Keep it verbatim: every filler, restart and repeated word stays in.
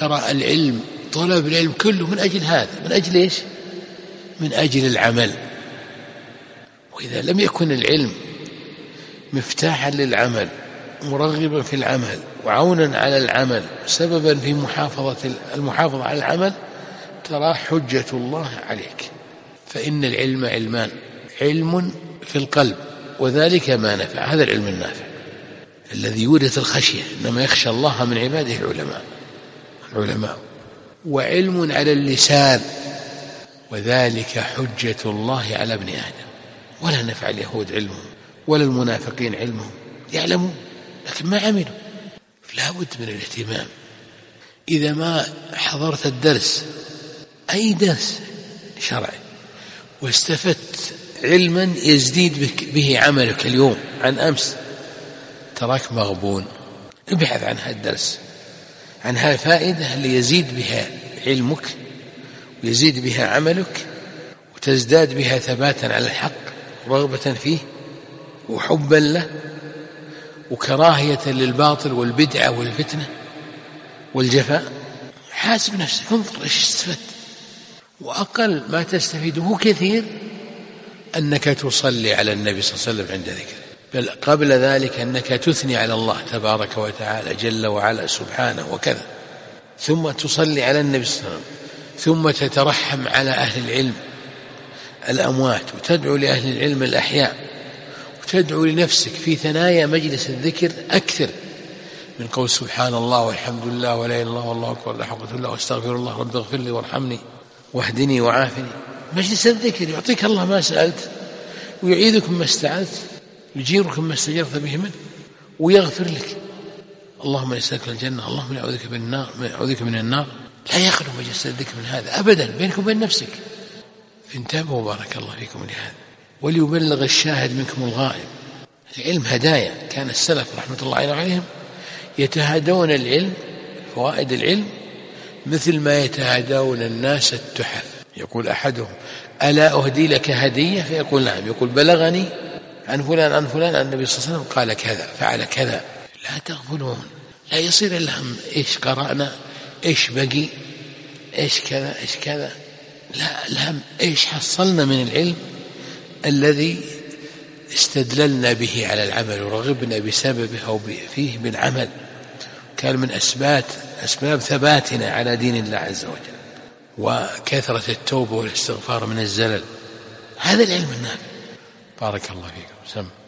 ترى العلم، طلب العلم كله من أجل هذا، من أجل إيش؟ من أجل العمل. وإذا لم يكن العلم مفتاحا للعمل، مرغبا في العمل، وعونا على العمل، سببا في محافظة المحافظة على العمل، ترى حجة الله عليك. فإن العلم علمان: علم في القلب وذلك ما نفع، هذا العلم النافع الذي يورث الخشية، إنما يخشى الله من عباده العلماء العلماء وعلم على اللسان وذلك حجة الله على ابن آدم. ولا نفع اليهود علمهم ولا المنافقين علمهم، يعلمون لكن ما عملوا. لا بد من الاهتمام. إذا ما حضرت الدرس، أي درس شرعي، واستفدت علما يزديد به عملك اليوم عن أمس، تراك مغبون. ابحث عن هذا الدرس، عن هذه الفائدة اللي يزيد بها علمك ويزيد بها عملك وتزداد بها ثباتا على الحق ورغبة فيه وحبا له وكراهية للباطل والبدعة والفتنة والجفاء. حاسب نفسك، انظر ايش استفدت. وأقل ما تستفيده كثير أنك تصلي على النبي صلى الله عليه وسلم عند ذكره، بل قبل ذلك أنك تثني على الله تبارك وتعالى جل وعلا سبحانه وكذا، ثم تصلي على النبي صلى الله عليه وسلم، ثم تترحم على أهل العلم الأموات وتدعو لأهل العلم الأحياء، وتدعو لنفسك في ثنايا مجلس الذكر أكثر من قول سبحان الله والحمد لله ولا إله إلا الله والله أكبر لا حول ولا قوة إلا بالله واستغفر الله رب اغفر لي وارحمني واهدني وعافني. مجلس الذكر يعطيك الله ما سألت، ويعيذك مما استعذت، يجيرك مما استجرت به منه، ويغفر لك. اللهم نسألك الجنة، اللهم نعوذك من النار، نعوذك من النار. لا يخلو مجلس الذكر من هذا أبدا، بينك وبين نفسك. فانتبهوا بارك الله فيكم لهذا. وليبلغ الشاهد منكم الغائب. العلم هدايا، كان السلف رحمة الله عليهم يتهادون العلم، فوائد العلم، مثل ما يتهادون الناس التحف. يقول أحدهم: ألا أهدي لك هدية؟ فيقول: نعم. يقول: بلغني عن فلان عن فلان عن النبي صلى الله عليه وسلم قال كذا فعل كذا. لا تغفلون، لا يصير الهم إيش قرأنا، إيش بقي، إيش كذا إيش كذا. لا، الهم إيش حصلنا من العلم الذي استدللنا به على العمل ورغبنا بسببه أو فيه بالعمل، كان من أسباب أسباب ثباتنا على دين الله عز وجل، وكثرة التوبة والاستغفار من الزلل. هذا العلم النافع. بارك الله فيكم. سم